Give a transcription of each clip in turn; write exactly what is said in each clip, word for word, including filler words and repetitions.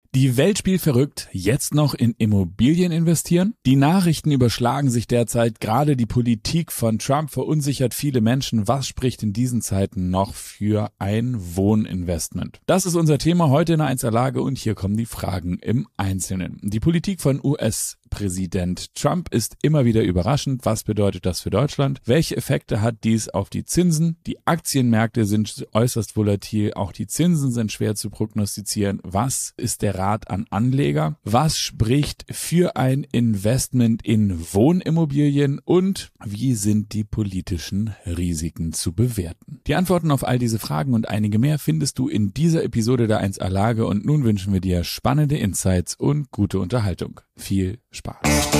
Die Welt spielt verrückt, jetzt noch in Immobilien investieren? Die Nachrichten überschlagen sich derzeit, gerade die Politik von Trump verunsichert viele Menschen. Was spricht in diesen Zeiten noch für ein Wohninvestment? Das ist unser Thema heute in der eins A-Lage und hier kommen die Fragen im Einzelnen. Die Politik von U S-Präsident Trump ist immer wieder überraschend. Was bedeutet das für Deutschland? Welche Effekte hat dies auf die Zinsen? Die Aktienmärkte sind äußerst volatil, auch die Zinsen sind schwer zu prognostizieren. Was ist der Rat an Anleger? Was spricht für ein Investment in Wohnimmobilien und wie sind die politischen Risiken zu bewerten? Die Antworten auf all diese Fragen und einige mehr findest du in dieser Episode der eins A-Lage und nun wünschen wir dir spannende Insights und gute Unterhaltung. Viel Spaß!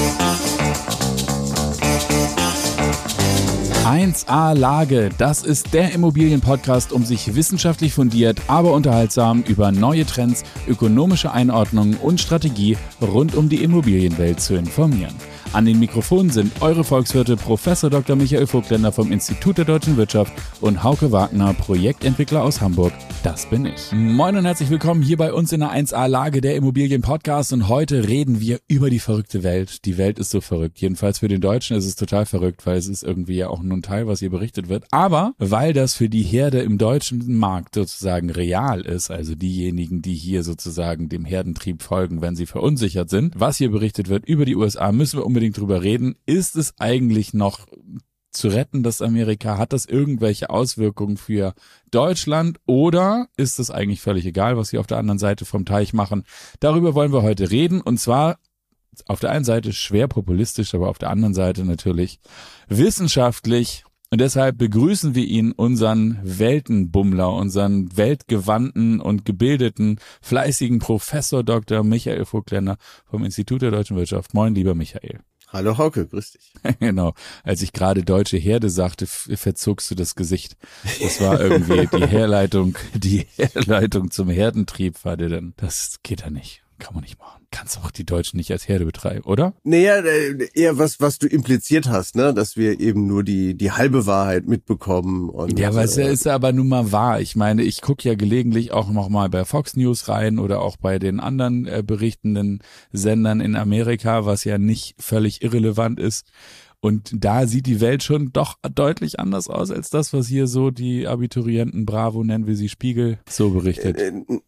eins A-Lage, das ist der Immobilienpodcast, um sich wissenschaftlich fundiert, aber unterhaltsam über neue Trends, ökonomische Einordnungen und Strategie rund um die Immobilienwelt zu informieren. An den Mikrofonen sind eure Volkswirte Professor Doktor Michael Vogtländer vom Institut der Deutschen Wirtschaft und Hauke Wagner, Projektentwickler aus Hamburg. Das bin ich. Moin und herzlich willkommen hier bei uns in der eins A-Lage, der Immobilienpodcast, und heute reden wir über die verrückte Welt. Die Welt ist so verrückt. Jedenfalls für den Deutschen ist es total verrückt, weil es ist irgendwie ja auch nur ein Teil, was hier berichtet wird. Aber weil das für die Herde im deutschen Markt sozusagen real ist, also diejenigen, die hier sozusagen dem Herdentrieb folgen, wenn sie verunsichert sind, was hier berichtet wird über die U S A, müssen wir unbedingt drüber reden. Ist es eigentlich noch zu retten, das Amerika? Hat das irgendwelche Auswirkungen für Deutschland oder ist es eigentlich völlig egal, was sie auf der anderen Seite vom Teich machen? Darüber wollen wir heute reden, und zwar auf der einen Seite schwer populistisch, aber auf der anderen Seite natürlich wissenschaftlich. Und deshalb begrüßen wir ihn, unseren Weltenbummler, unseren weltgewandten und gebildeten, fleißigen Professor Doktor Michael Vogtländer vom Institut der Deutschen Wirtschaft. Moin, lieber Michael. Hallo Hauke, grüß dich. Genau, als ich gerade deutsche Herde sagte, verzogst du das Gesicht. Das war irgendwie die Herleitung, die Herleitung zum Herdentrieb war dir dann. Das geht ja nicht, kann man nicht machen. Kannst auch die Deutschen nicht als Herde betreiben, oder? Naja, eher was, was du impliziert hast, ne, dass wir eben nur die die halbe Wahrheit mitbekommen. Und ja, aber es äh, ist aber nun mal wahr. Ich meine, ich gucke ja gelegentlich auch noch mal bei Fox News rein oder auch bei den anderen äh, berichtenden Sendern in Amerika, was ja nicht völlig irrelevant ist. Und da sieht die Welt schon doch deutlich anders aus als das, was hier so die Abiturienten Bravo, nennen wir sie Spiegel, so berichtet.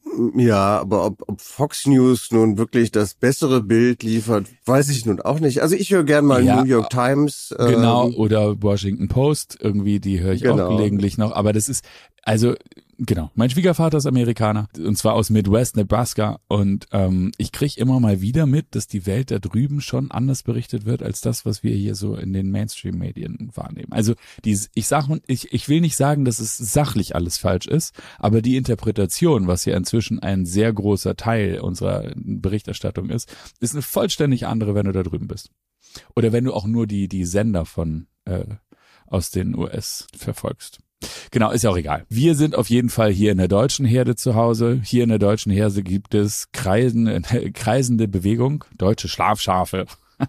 Ja, aber ob, ob Fox News nun wirklich das bessere Bild liefert, weiß ich nun auch nicht. Also ich höre gern mal ja, New York Times. Ähm, genau, oder Washington Post, irgendwie, die höre ich genau. auch gelegentlich noch. Aber das ist, also genau, mein Schwiegervater ist Amerikaner, und zwar aus Midwest, Nebraska, und ähm, ich kriege immer mal wieder mit, dass die Welt da drüben schon anders berichtet wird, als das, was wir hier so in den Mainstream-Medien wahrnehmen. Also die, ich sag, ich, ich will nicht sagen, dass es sachlich alles falsch ist, aber die Interpretation, was ja inzwischen ein sehr großer Teil unserer Berichterstattung ist, ist eine vollständig andere, wenn du da drüben bist. Oder wenn du auch nur die, die Sender von äh, aus den U S verfolgst. Genau, ist ja auch egal. Wir sind auf jeden Fall hier in der deutschen Herde zu Hause. Hier in der deutschen Herde gibt es kreisende, kreisende Bewegung, deutsche Schlafschafe.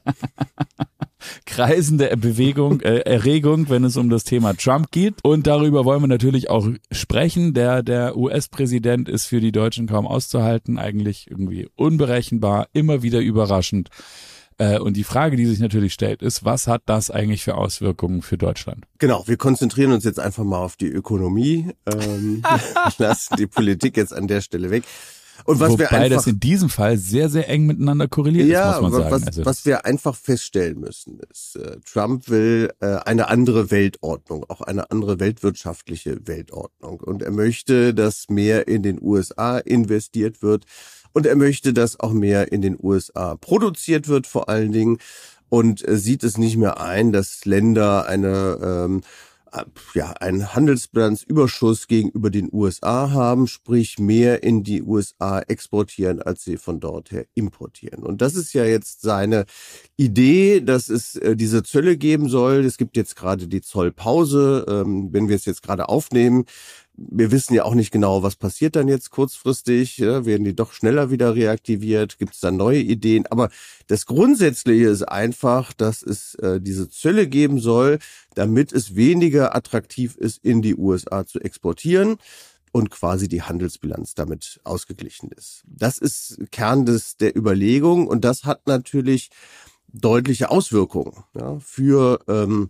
Kreisende Bewegung, äh, Erregung, wenn es um das Thema Trump geht. Und darüber wollen wir natürlich auch sprechen. Der, der U S-Präsident ist für die Deutschen kaum auszuhalten, eigentlich irgendwie unberechenbar, immer wieder überraschend. Und die Frage, die sich natürlich stellt, ist, was hat das eigentlich für Auswirkungen für Deutschland? Genau, wir konzentrieren uns jetzt einfach mal auf die Ökonomie, ähm, lassen die Politik jetzt an der Stelle weg. Und was Wobei wir einfach, das in diesem Fall sehr, sehr eng miteinander korreliert ja, ist, muss man sagen. Was, also was wir einfach feststellen müssen, ist, äh, Trump will äh, eine andere Weltordnung, auch eine andere weltwirtschaftliche Weltordnung. Und er möchte, dass mehr in den U S A investiert wird. Und er möchte, dass auch mehr in den U S A produziert wird, vor allen Dingen, und äh, sieht es nicht mehr ein, dass Länder eine ähm, ja einen Handelsbilanzüberschuss gegenüber den U S A haben, sprich mehr in die U S A exportieren, als sie von dort her importieren. Und das ist ja jetzt seine Idee, dass es äh, diese Zölle geben soll. Es gibt jetzt gerade die Zollpause, ähm, wenn wir es jetzt gerade aufnehmen. Wir wissen ja auch nicht genau, was passiert dann jetzt kurzfristig. Ja, werden die doch schneller wieder reaktiviert? Gibt es da neue Ideen? Aber das Grundsätzliche ist einfach, dass es äh, diese Zölle geben soll, damit es weniger attraktiv ist, in die U S A zu exportieren. und quasi die Handelsbilanz damit ausgeglichen ist. Das ist Kern des der Überlegung und das hat natürlich deutliche Auswirkungen, ja, für ähm,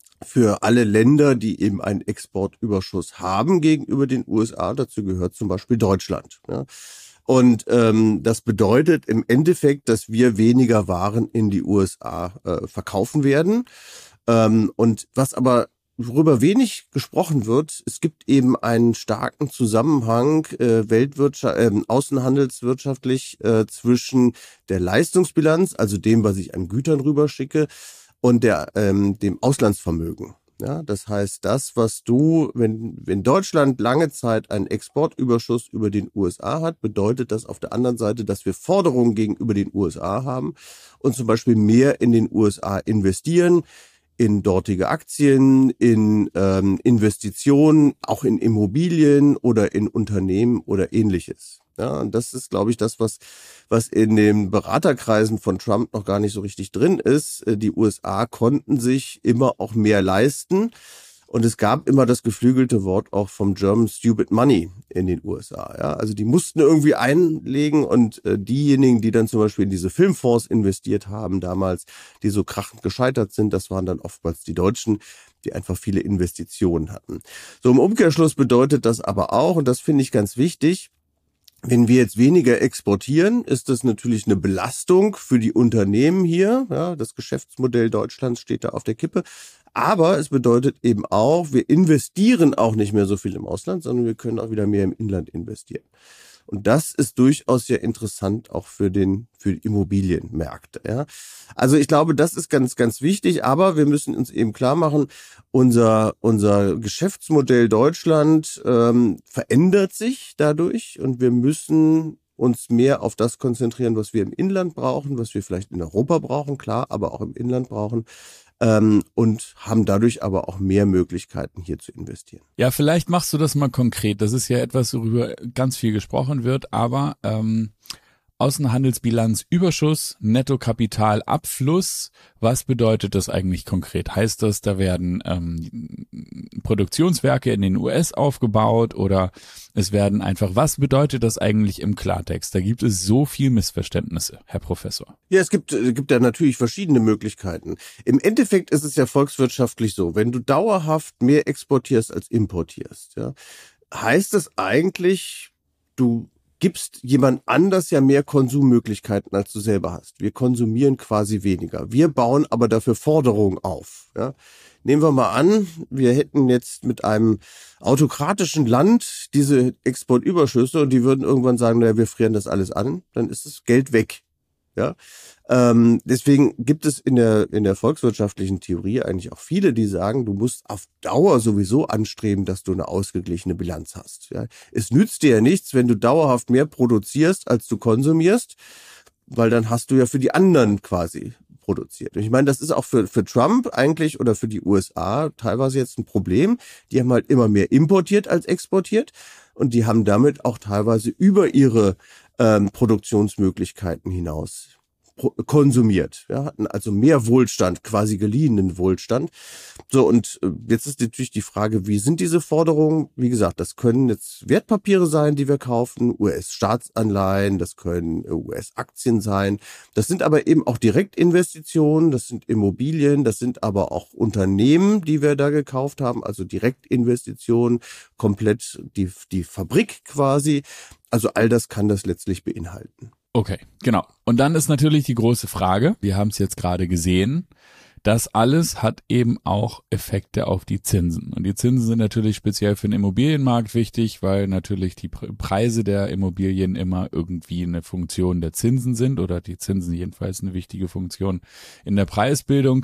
für alle Länder, die eben einen Exportüberschuss haben gegenüber den U S A. Dazu gehört zum Beispiel Deutschland. Ja. Und ähm, das bedeutet im Endeffekt, dass wir weniger Waren in die U S A äh, verkaufen werden. Ähm, und was aber worüber wenig gesprochen wird, es gibt eben einen starken Zusammenhang äh, Weltwirtschaft, äh, außenhandelswirtschaftlich äh, zwischen der Leistungsbilanz, also dem, was ich an Gütern rüberschicke, und der ähm, dem Auslandsvermögen. Ja, das heißt, das, was du, wenn, wenn Deutschland lange Zeit einen Exportüberschuss über den U S A hat, bedeutet das auf der anderen Seite, dass wir Forderungen gegenüber den U S A haben und zum Beispiel mehr in den U S A investieren, in dortige Aktien, in ähm, Investitionen, auch in Immobilien oder in Unternehmen oder Ähnliches. Ja, und das ist, glaube ich, das, was was in den Beraterkreisen von Trump noch gar nicht so richtig drin ist. Die U S A konnten sich immer auch mehr leisten. Und es gab immer das geflügelte Wort auch vom German Stupid Money in den U S A. Ja, also die mussten irgendwie einlegen und äh, diejenigen, die dann zum Beispiel in diese Filmfonds investiert haben damals, die so krachend gescheitert sind, das waren dann oftmals die Deutschen, die einfach viele Investitionen hatten. So im Umkehrschluss bedeutet das aber auch, und das finde ich ganz wichtig, wenn wir jetzt weniger exportieren, ist das natürlich eine Belastung für die Unternehmen hier. Ja, das Geschäftsmodell Deutschlands steht da auf der Kippe. Aber es bedeutet eben auch, wir investieren auch nicht mehr so viel im Ausland, sondern wir können auch wieder mehr im Inland investieren. Und das ist durchaus sehr interessant auch für den für die Immobilienmärkte. Ja. Also ich glaube, das ist ganz ganz wichtig. Aber wir müssen uns eben klar machen, unser unser Geschäftsmodell Deutschland ähm, verändert sich dadurch und wir müssen uns mehr auf das konzentrieren, was wir im Inland brauchen, was wir vielleicht in Europa brauchen, klar, aber auch im Inland brauchen. Ähm, und haben dadurch aber auch mehr Möglichkeiten, hier zu investieren. Ja, vielleicht machst du das mal konkret. Das ist ja etwas, worüber ganz viel gesprochen wird, aber ähm, Außenhandelsbilanz, Überschuss, Nettokapitalabfluss, was bedeutet das eigentlich konkret? Heißt das, da werden ähm, Produktionswerke in den U S aufgebaut oder es werden einfach, was bedeutet das eigentlich im Klartext? Da gibt es so viel Missverständnisse, Herr Professor. Ja, es gibt, es gibt ja natürlich verschiedene Möglichkeiten. Im Endeffekt ist es ja volkswirtschaftlich so, wenn du dauerhaft mehr exportierst als importierst, ja, heißt es eigentlich, du gibst jemand anders ja mehr Konsummöglichkeiten, als du selber hast. Wir konsumieren quasi weniger. Wir bauen aber dafür Forderungen auf. Ja. Nehmen wir mal an, wir hätten jetzt mit einem autokratischen Land diese Exportüberschüsse und die würden irgendwann sagen, naja, wir frieren das alles an, dann ist das Geld weg. Ja, ähm, deswegen gibt es in der in der volkswirtschaftlichen Theorie eigentlich auch viele, die sagen, du musst auf Dauer sowieso anstreben, dass du eine ausgeglichene Bilanz hast. Ja, es nützt dir ja nichts, wenn du dauerhaft mehr produzierst, als du konsumierst, weil dann hast du ja für die anderen quasi produziert. Und ich meine, das ist auch für für Trump eigentlich oder für die U S A teilweise jetzt ein Problem. Die haben halt immer mehr importiert als exportiert und die haben damit auch teilweise über ihre ähm, Produktionsmöglichkeiten hinaus konsumiert, ja, hatten also mehr Wohlstand, quasi geliehenen Wohlstand. So, und jetzt ist natürlich die Frage, wie sind diese Forderungen? Wie gesagt, das können jetzt Wertpapiere sein, die wir kaufen, U S-Staatsanleihen, das können U S-Aktien sein. Das sind aber eben auch Direktinvestitionen, das sind Immobilien, das sind aber auch Unternehmen, die wir da gekauft haben, also Direktinvestitionen, komplett die, die Fabrik quasi. Also all das kann das letztlich beinhalten. Okay, genau. Und dann ist natürlich die große Frage, wir haben es jetzt gerade gesehen, das alles hat eben auch Effekte auf die Zinsen. Und die Zinsen sind natürlich speziell für den Immobilienmarkt wichtig, weil natürlich die Preise der Immobilien immer irgendwie eine Funktion der Zinsen sind oder die Zinsen jedenfalls eine wichtige Funktion in der Preisbildung.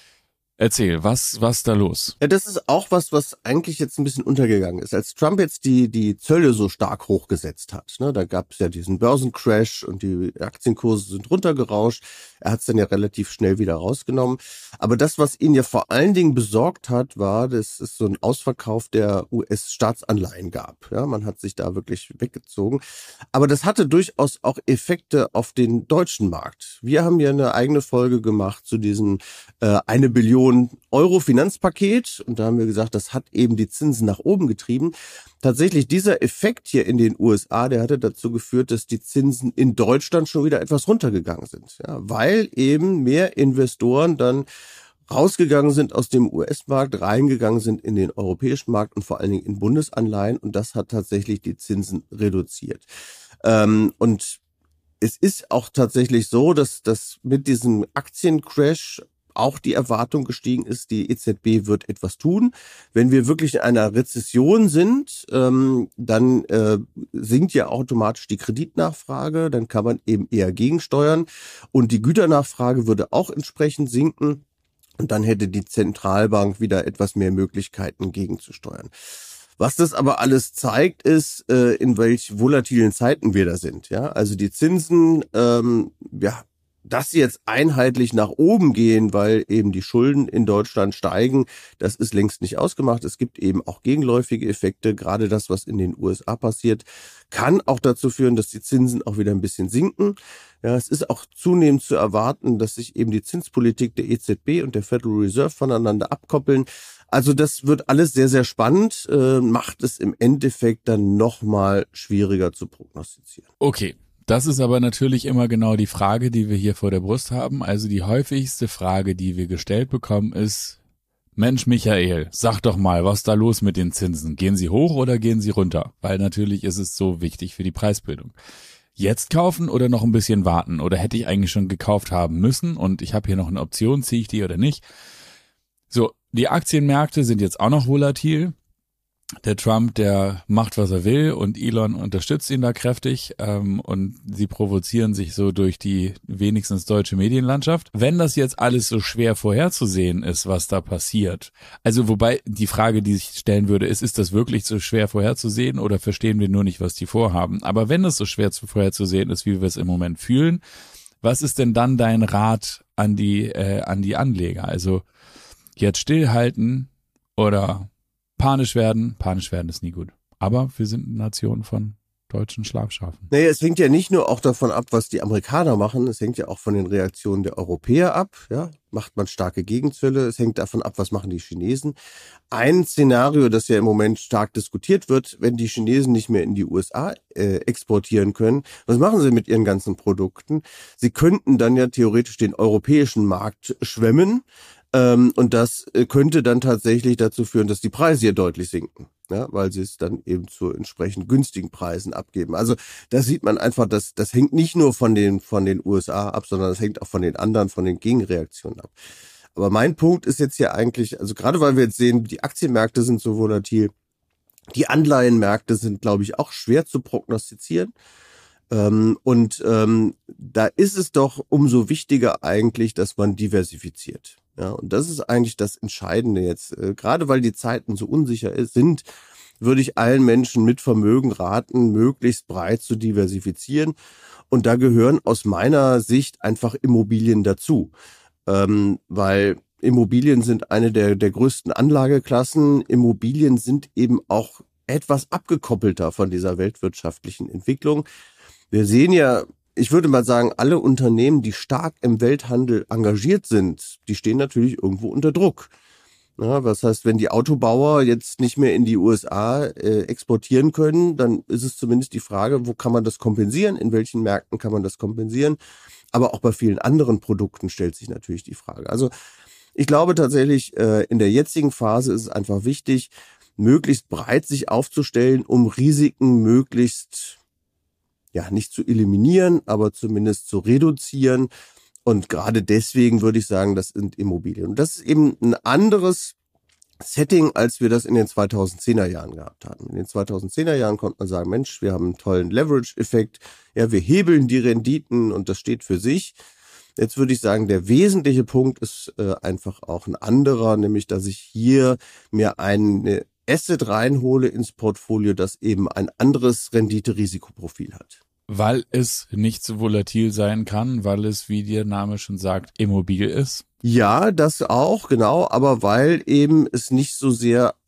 Erzähl, was was da los? Ja, das ist auch was, was eigentlich jetzt ein bisschen untergegangen ist. Als Trump jetzt die die Zölle so stark hochgesetzt hat, ne, da gab es ja diesen Börsencrash und die Aktienkurse sind runtergerauscht. Er hat es dann ja relativ schnell wieder rausgenommen. Aber das, was ihn ja vor allen Dingen besorgt hat, war, dass es so ein Ausverkauf der U S-Staatsanleihen gab. Ja, man hat sich da wirklich weggezogen. Aber das hatte durchaus auch Effekte auf den deutschen Markt. Wir haben ja eine eigene Folge gemacht zu diesen äh, eine Billion Billionen Euro Finanzpaket. Und da haben wir gesagt, das hat eben die Zinsen nach oben getrieben. Tatsächlich dieser Effekt hier in den U S A, der hatte dazu geführt, dass die Zinsen in Deutschland schon wieder etwas runtergegangen sind. Ja, weil eben mehr Investoren dann rausgegangen sind aus dem U S-Markt, reingegangen sind in den europäischen Markt und vor allen Dingen in Bundesanleihen. Und das hat tatsächlich die Zinsen reduziert. Ähm, und es ist auch tatsächlich so, dass, dass mit diesem Aktiencrash auch die Erwartung gestiegen ist, die E Z B wird etwas tun. Wenn wir wirklich in einer Rezession sind, ähm, dann äh, sinkt ja automatisch die Kreditnachfrage, dann kann man eben eher gegensteuern und die Güternachfrage würde auch entsprechend sinken. Und dann hätte die Zentralbank wieder etwas mehr Möglichkeiten gegenzusteuern. Was das aber alles zeigt, ist, äh, in welch volatilen Zeiten wir da sind. Ja, also die Zinsen, ähm, ja, dass sie jetzt einheitlich nach oben gehen, weil eben die Schulden in Deutschland steigen, das ist längst nicht ausgemacht. Es gibt eben auch gegenläufige Effekte. Gerade das, was in den U S A passiert, kann auch dazu führen, dass die Zinsen auch wieder ein bisschen sinken. Ja, es ist auch zunehmend zu erwarten, dass sich eben die Zinspolitik der E Z B und der Federal Reserve voneinander abkoppeln. Also das wird alles sehr, sehr spannend, äh, macht es im Endeffekt dann nochmal schwieriger zu prognostizieren. Okay. Das ist aber natürlich immer genau die Frage, die wir hier vor der Brust haben. Also die häufigste Frage, die wir gestellt bekommen, ist: Mensch, Michael, sag doch mal, was ist da los mit den Zinsen? Gehen sie hoch oder gehen sie runter? Weil natürlich ist es so wichtig für die Preisbildung. Jetzt kaufen oder noch ein bisschen warten? Oder hätte ich eigentlich schon gekauft haben müssen und ich habe hier noch eine Option, ziehe ich die oder nicht? So, die Aktienmärkte sind jetzt auch noch volatil. Der Trump, der macht, was er will und Elon unterstützt ihn da kräftig ähm, und sie provozieren sich so durch die wenigstens deutsche Medienlandschaft. Wenn das jetzt alles so schwer vorherzusehen ist, was da passiert, also wobei die Frage, die sich stellen würde, ist, ist das wirklich so schwer vorherzusehen oder verstehen wir nur nicht, was die vorhaben? Aber wenn es so schwer vorherzusehen ist, wie wir es im Moment fühlen, was ist denn dann dein Rat an die, äh, an die Anleger? Also jetzt stillhalten oder panisch werden. Panisch werden ist nie gut. Aber wir sind eine Nation von deutschen Schlafschafen. Naja, es hängt ja nicht nur auch davon ab, was die Amerikaner machen, es hängt ja auch von den Reaktionen der Europäer ab. Ja, macht man starke Gegenzölle, es hängt davon ab, was machen die Chinesen. Ein Szenario, das ja im Moment stark diskutiert wird, wenn die Chinesen nicht mehr in die U S A äh, exportieren können, was machen sie mit ihren ganzen Produkten? Sie könnten dann ja theoretisch den europäischen Markt schwemmen. Ähm, und das könnte dann tatsächlich dazu führen, dass die Preise hier deutlich sinken, ja, weil sie es dann eben zu entsprechend günstigen Preisen abgeben. Also da sieht man einfach, dass das hängt nicht nur von den von den U S A ab, sondern das hängt auch von den anderen, von den Gegenreaktionen ab. Aber mein Punkt ist jetzt hier eigentlich, also gerade weil wir jetzt sehen, die Aktienmärkte sind so volatil, die Anleihenmärkte sind, glaube ich, auch schwer zu prognostizieren. Ähm, und ähm, da ist es doch umso wichtiger eigentlich, dass man diversifiziert. Ja, und das ist eigentlich das Entscheidende jetzt. Äh, gerade weil die Zeiten so unsicher sind, würde ich allen Menschen mit Vermögen raten, möglichst breit zu diversifizieren. Und da gehören aus meiner Sicht einfach Immobilien dazu. Ähm, weil Immobilien sind eine der, der größten Anlageklassen. Immobilien sind eben auch etwas abgekoppelter von dieser weltwirtschaftlichen Entwicklung. Wir sehen ja, ich würde mal sagen, alle Unternehmen, die stark im Welthandel engagiert sind, die stehen natürlich irgendwo unter Druck. Ja, was heißt, wenn die Autobauer jetzt nicht mehr in die U S A äh, exportieren können, dann ist es zumindest die Frage, wo kann man das kompensieren, in welchen Märkten kann man das kompensieren. Aber auch bei vielen anderen Produkten stellt sich natürlich die Frage. Also ich glaube tatsächlich, äh, in der jetzigen Phase ist es einfach wichtig, möglichst breit sich aufzustellen, um Risiken möglichst ja, nicht zu eliminieren, aber zumindest zu reduzieren. Und gerade deswegen würde ich sagen, das sind Immobilien. Und das ist eben ein anderes Setting, als wir das in den zweitausendzehner Jahren gehabt hatten. In den zweitausendzehner Jahren konnte man sagen, Mensch, wir haben einen tollen Leverage-Effekt. Ja, wir hebeln die Renditen und das steht für sich. Jetzt würde ich sagen, der wesentliche Punkt ist äh, einfach auch ein anderer, nämlich, dass ich hier mir eine Asset reinhole ins Portfolio, das eben ein anderes Rendite-Risikoprofil hat. Weil es nicht so volatil sein kann, weil es, wie der Name schon sagt, immobil ist? Ja, das auch, genau, aber weil eben es nicht so sehr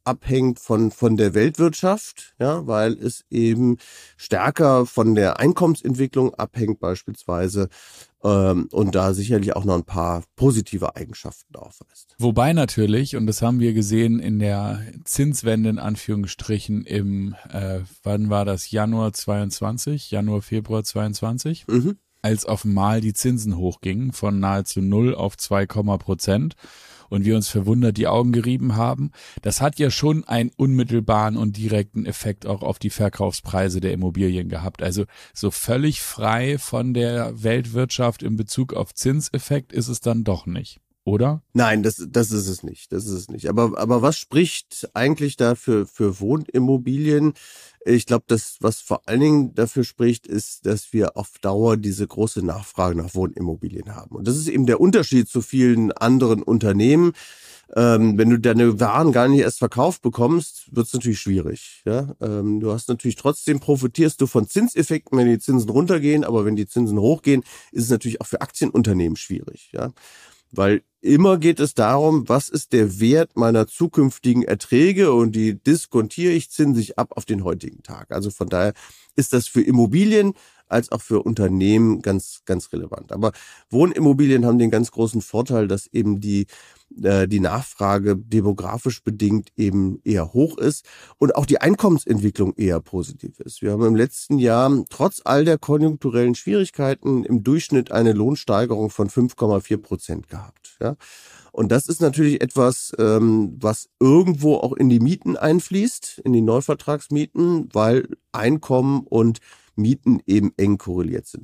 abhängt von von der Weltwirtschaft, ja, weil es eben stärker von der Einkommensentwicklung abhängt beispielsweise ähm, und da sicherlich auch noch ein paar positive Eigenschaften aufweist. Wobei natürlich, und das haben wir gesehen in der Zinswende in Anführungsstrichen im, äh, wann war das, Januar zweiundzwanzig, Januar, Februar zweiundzwanzig, Mhm. als auf einmal die Zinsen hochgingen von nahezu null auf zwei Prozent und wir uns verwundert die Augen gerieben haben. Das hat ja schon einen unmittelbaren und direkten Effekt auch auf die Verkaufspreise der Immobilien gehabt. Also so völlig frei von der Weltwirtschaft in Bezug auf Zinseffekt ist es dann doch nicht, oder? Nein, das, das ist es nicht. Das ist es nicht. Aber, aber was spricht eigentlich da für, für Wohnimmobilien? Ich glaube, das, was vor allen Dingen dafür spricht, ist, dass wir auf Dauer diese große Nachfrage nach Wohnimmobilien haben. Und das ist eben der Unterschied zu vielen anderen Unternehmen. Ähm, wenn du deine Waren gar nicht erst verkauft bekommst, wird es natürlich schwierig. Ja? Ähm, du hast natürlich trotzdem, profitierst du von Zinseffekten, wenn die Zinsen runtergehen, aber wenn die Zinsen hochgehen, ist es natürlich auch für Aktienunternehmen schwierig. Ja? Weil immer geht es darum, was ist der Wert meiner zukünftigen Erträge und die diskontiere ich zinsig ab auf den heutigen Tag. Also von daher ist das für Immobilien als auch für Unternehmen ganz, ganz relevant. Aber Wohnimmobilien haben den ganz großen Vorteil, dass eben die, äh, die Nachfrage demografisch bedingt eben eher hoch ist und auch die Einkommensentwicklung eher positiv ist. Wir haben im letzten Jahr trotz all der konjunkturellen Schwierigkeiten im Durchschnitt eine Lohnsteigerung von fünf Komma vier Prozent gehabt. Ja. Und das ist natürlich etwas, ähm, was irgendwo auch in die Mieten einfließt, in die Neuvertragsmieten, weil Einkommen und Mieten eben eng korreliert sind.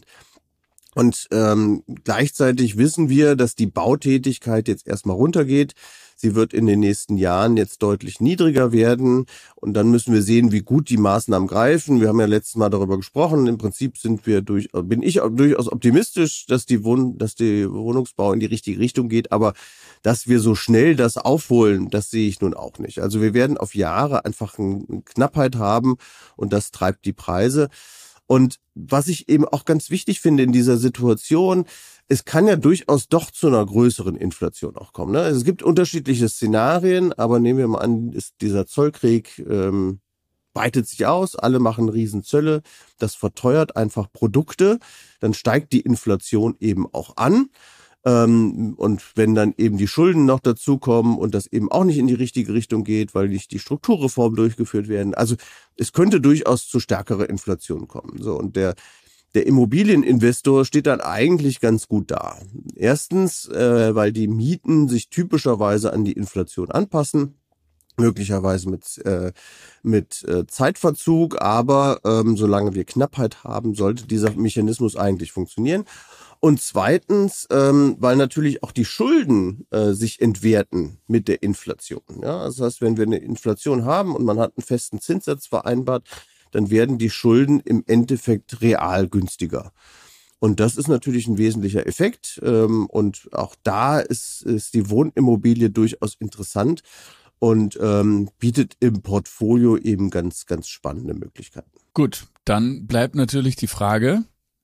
Und ähm, gleichzeitig wissen wir, dass die Bautätigkeit jetzt erstmal runtergeht. Sie wird in den nächsten Jahren jetzt deutlich niedriger werden. Und dann müssen wir sehen, wie gut die Maßnahmen greifen. Wir haben ja letztes Mal darüber gesprochen. Im Prinzip sind wir durch, bin ich durchaus optimistisch, dass die Wohn, dass der Wohnungsbau in die richtige Richtung geht. Aber dass wir so schnell das aufholen, das sehe ich nun auch nicht. Also wir werden auf Jahre einfach eine Knappheit haben und das treibt die Preise. Und was ich eben auch ganz wichtig finde in dieser Situation, es kann ja durchaus doch zu einer größeren Inflation auch kommen. Ne? Es gibt unterschiedliche Szenarien, aber nehmen wir mal an, ist dieser Zollkrieg ähm, weitet sich aus, alle machen Riesenzölle, das verteuert einfach Produkte, dann steigt die Inflation eben auch an. Und wenn dann eben die Schulden noch dazukommen und das eben auch nicht in die richtige Richtung geht, weil nicht die Strukturreformen durchgeführt werden. Also es könnte durchaus zu stärkerer Inflation kommen. So, und der, der Immobilieninvestor steht dann eigentlich ganz gut da. Erstens, äh, weil die Mieten sich typischerweise an die Inflation anpassen. Möglicherweise mit äh, mit äh, Zeitverzug, aber ähm, solange wir Knappheit haben, sollte dieser Mechanismus eigentlich funktionieren. Und zweitens, ähm, weil natürlich auch die Schulden äh, sich entwerten mit der Inflation. Ja, das heißt, wenn wir eine Inflation haben und man hat einen festen Zinssatz vereinbart, dann werden die Schulden im Endeffekt real günstiger. Und das ist natürlich ein wesentlicher Effekt. Ähm, und auch da ist, ist die Wohnimmobilie durchaus interessant und ähm, bietet im Portfolio eben ganz, ganz spannende Möglichkeiten. Gut, dann bleibt natürlich die Frage,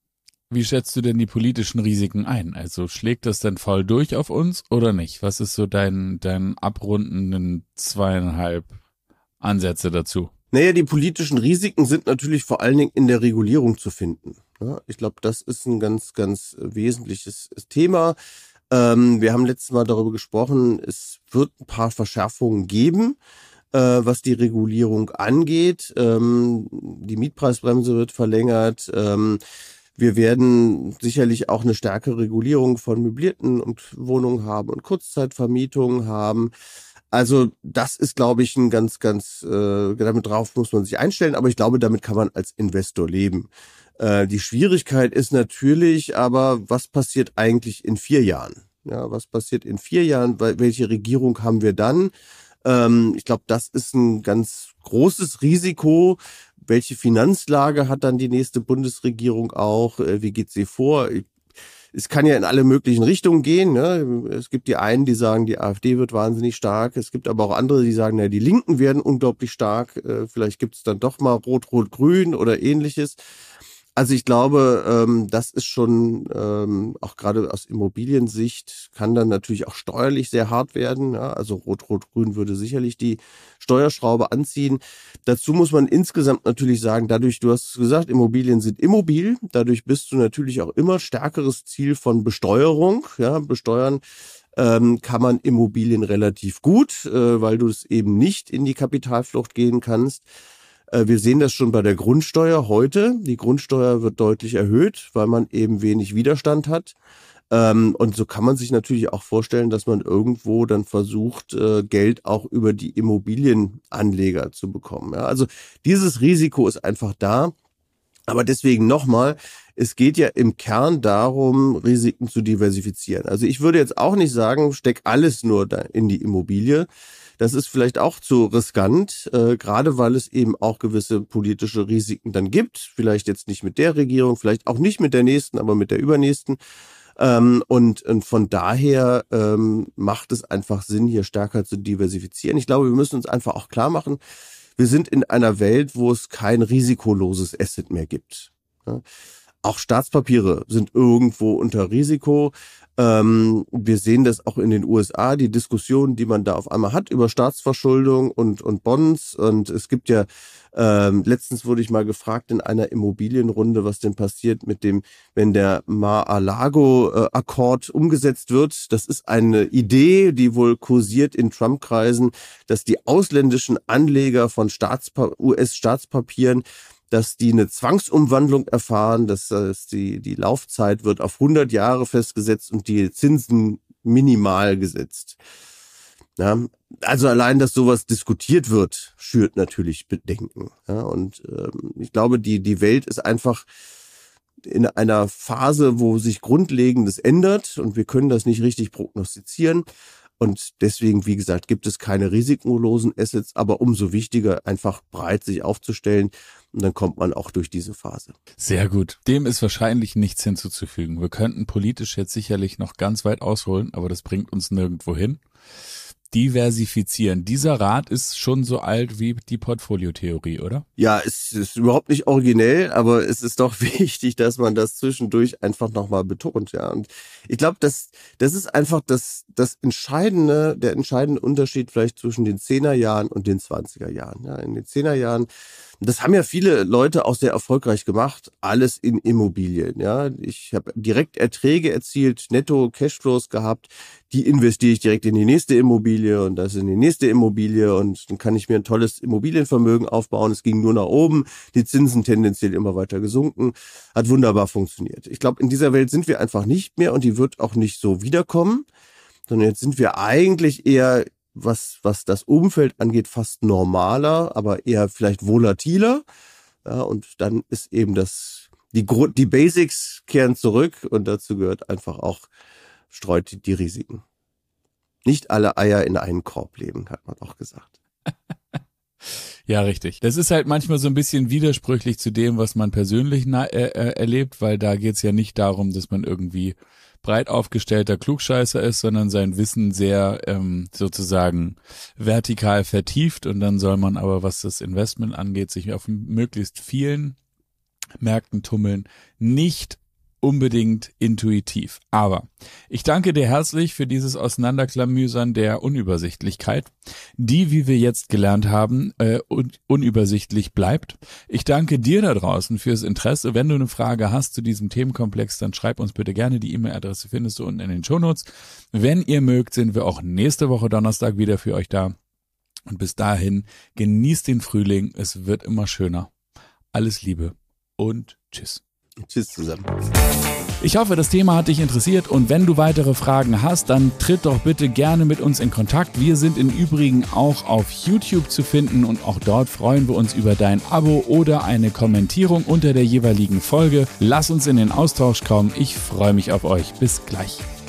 wie schätzt du denn die politischen Risiken ein? Also schlägt das denn voll durch auf uns oder nicht? Was ist so dein, dein abrundenden zweieinhalb Ansätze dazu? Naja, die politischen Risiken sind natürlich vor allen Dingen in der Regulierung zu finden. Ja, ich glaube, das ist ein ganz, ganz wesentliches Thema. Ähm, wir haben letztes Mal darüber gesprochen, es wird ein paar Verschärfungen geben, äh, was die Regulierung angeht. Ähm, die Mietpreisbremse wird verlängert. Ähm, Wir werden sicherlich auch eine stärkere Regulierung von möblierten und Wohnungen haben und Kurzzeitvermietungen haben. Also das ist, glaube ich, ein ganz, ganz, äh, damit drauf muss man sich einstellen, aber ich glaube, damit kann man als Investor leben. Äh, die Schwierigkeit ist natürlich aber, was passiert eigentlich in vier Jahren? Ja, was passiert in vier Jahren? Welche Regierung haben wir dann? Ähm, ich glaube, das ist ein ganz großes Risiko. Welche Finanzlage hat dann die nächste Bundesregierung auch? Wie geht sie vor? Es kann ja in alle möglichen Richtungen gehen. Ne? Es gibt die einen, die sagen, die AfD wird wahnsinnig stark. Es gibt aber auch andere, die sagen, na, die Linken werden unglaublich stark. Vielleicht gibt es dann doch mal Rot-Rot-Grün oder ähnliches. Also ich glaube, ähm, das ist schon, ähm, auch gerade aus Immobiliensicht, kann dann natürlich auch steuerlich sehr hart werden. Ja? Also Rot-Rot-Grün würde sicherlich die Steuerschraube anziehen. Dazu muss man insgesamt natürlich sagen, dadurch, du hast gesagt, Immobilien sind immobil, dadurch bist du natürlich auch immer stärkeres Ziel von Besteuerung. Ja? Besteuern ähm, kann man Immobilien relativ gut, äh, weil du es eben nicht in die Kapitalflucht gehen kannst. Wir sehen das schon bei der Grundsteuer heute. Die Grundsteuer wird deutlich erhöht, weil man eben wenig Widerstand hat. Und so kann man sich natürlich auch vorstellen, dass man irgendwo dann versucht, Geld auch über die Immobilienanleger zu bekommen. Also dieses Risiko ist einfach da. Aber deswegen nochmal, es geht ja im Kern darum, Risiken zu diversifizieren. Also ich würde jetzt auch nicht sagen, steck alles nur da in die Immobilie. Das ist vielleicht auch zu riskant, äh, gerade weil es eben auch gewisse politische Risiken dann gibt. Vielleicht jetzt nicht mit der Regierung, vielleicht auch nicht mit der nächsten, aber mit der übernächsten. Ähm, und, und von daher ähm, macht es einfach Sinn, hier stärker zu diversifizieren. Ich glaube, wir müssen uns einfach auch klar machen, wir sind in einer Welt, wo es kein risikoloses Asset mehr gibt. Ja. Auch Staatspapiere sind irgendwo unter Risiko. Ähm, wir sehen das auch in den U S A, die Diskussion, die man da auf einmal hat über Staatsverschuldung und, und Bonds. Und es gibt ja, ähm, letztens wurde ich mal gefragt in einer Immobilienrunde, was denn passiert mit dem, wenn der Mar-a-Lago-Akkord umgesetzt wird. Das ist eine Idee, die wohl kursiert in Trump-Kreisen, dass die ausländischen Anleger von Staatspa- U S-Staatspapieren, dass die eine Zwangsumwandlung erfahren, dass, dass die, die Laufzeit wird auf hundert Jahre festgesetzt und die Zinsen minimal gesetzt. Ja, also allein, dass sowas diskutiert wird, schürt natürlich Bedenken. Ja, und ähm, ich glaube, die, die Welt ist einfach in einer Phase, wo sich Grundlegendes ändert und wir können das nicht richtig prognostizieren. Und deswegen, wie gesagt, gibt es keine risikolosen Assets, aber umso wichtiger, einfach breit sich aufzustellen. Und dann kommt man auch durch diese Phase. Sehr gut. Dem ist wahrscheinlich nichts hinzuzufügen. Wir könnten politisch jetzt sicherlich noch ganz weit ausholen, aber das bringt uns nirgendwo hin. Diversifizieren. Dieser Rat ist schon so alt wie die Portfoliotheorie, oder? Ja, es ist überhaupt nicht originell, aber es ist doch wichtig, dass man das zwischendurch einfach nochmal betont, ja. Und ich glaube, das, das ist einfach das, das entscheidende, der entscheidende Unterschied vielleicht zwischen den Zehnerjahren und den Zwanziger Jahren. Ja, in den Zehnerjahren, das haben ja viele Leute auch sehr erfolgreich gemacht, alles in Immobilien, ja. Ich habe direkt Erträge erzielt, netto Cashflows gehabt, die investiere ich direkt in die nächste Immobilie und das in die nächste Immobilie und dann kann ich mir ein tolles Immobilienvermögen aufbauen. Es ging nur nach oben, die Zinsen tendenziell immer weiter gesunken, hat wunderbar funktioniert. Ich glaube, in dieser Welt sind wir einfach nicht mehr und die wird auch nicht so wiederkommen, sondern jetzt sind wir eigentlich eher, was was das Umfeld angeht, fast normaler, aber eher vielleicht volatiler. Ja, und dann ist eben das, die Grund, die Basics kehren zurück und dazu gehört einfach auch, streut die, die Risiken. Nicht alle Eier in einen Korb legen, hat man auch gesagt. Ja, richtig. Das ist halt manchmal so ein bisschen widersprüchlich zu dem, was man persönlich na- äh, äh, erlebt, weil da geht's ja nicht darum, dass man irgendwie breit aufgestellter Klugscheißer ist, sondern sein Wissen sehr ähm, sozusagen vertikal vertieft und dann soll man aber, was das Investment angeht, sich auf möglichst vielen Märkten tummeln, nicht unbedingt intuitiv. Aber ich danke dir herzlich für dieses Auseinanderklamüsern der Unübersichtlichkeit, die, wie wir jetzt gelernt haben, äh, un- unübersichtlich bleibt. Ich danke dir da draußen fürs Interesse. Wenn du eine Frage hast zu diesem Themenkomplex, dann schreib uns bitte gerne. Die E-Mail-Adresse findest du unten in den Shownotes. Wenn ihr mögt, sind wir auch nächste Woche Donnerstag wieder für euch da. Und bis dahin, genießt den Frühling. Es wird immer schöner. Alles Liebe und tschüss. Tschüss zusammen. Ich hoffe, das Thema hat dich interessiert und wenn du weitere Fragen hast, dann tritt doch bitte gerne mit uns in Kontakt. Wir sind im Übrigen auch auf YouTube zu finden und auch dort freuen wir uns über dein Abo oder eine Kommentierung unter der jeweiligen Folge. Lass uns in den Austausch kommen. Ich freue mich auf euch. Bis gleich.